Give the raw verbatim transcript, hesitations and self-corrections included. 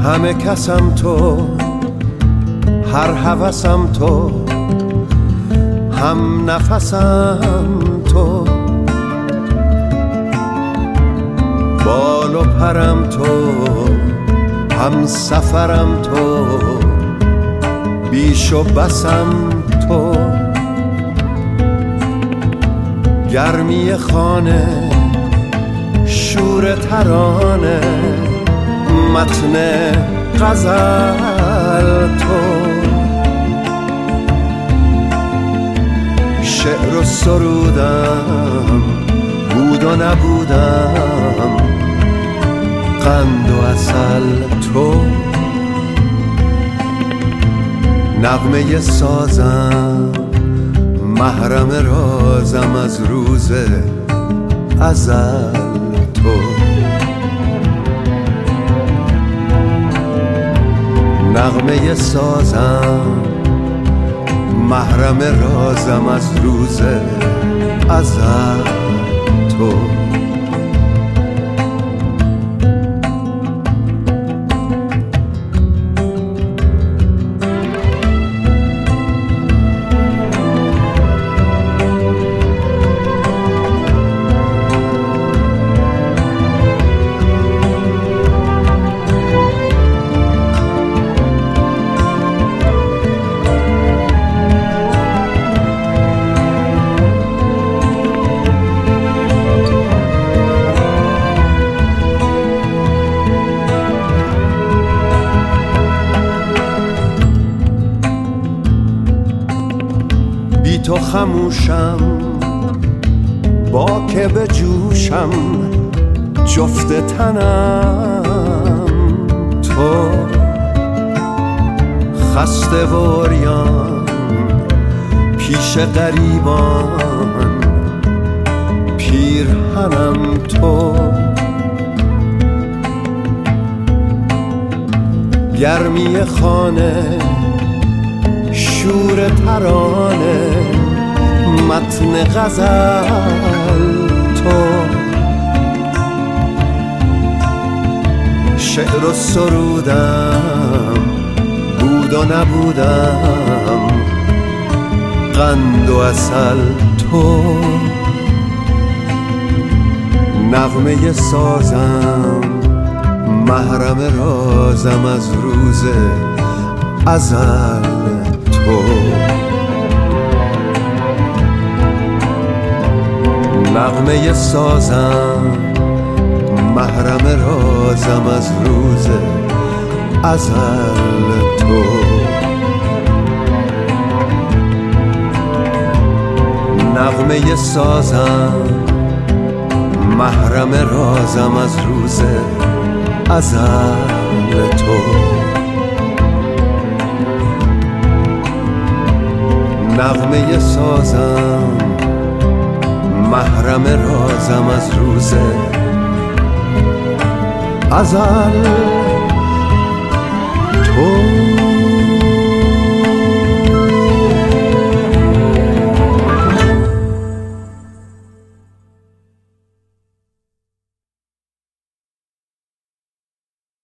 همه کسم تو، هر هوسم تو، هم نفسم تو، بال و پرم تو، هم سفرم تو، بیش و بسم تو، گرمی خانه، شور ترانه، متن غزل تو، شعر و سرودم، بود و نبودم، قند و عسل تو، نغمه سازم، محرم رازم از روز ازل تو، نغمه سازم، محرم رازم از روز ازل تو. بی تو خموشم، با که به جوشم، جفت تنم تو، خسته و عریان پیش غریبان، پیرهنم تو، گرمی خانه، شور ترانه، متن غزل تو، شعر و سرودم، بود و نبودم، قند و عسل تو، نغمه سازم، محرم رازم از روز ازل تو، نغمه سازم، محرم رازم از روز ازل تو، نغمه سازم، محرم رازم از روز ازل تو، نغمه سازم، محرم رازم از روز ازل تو.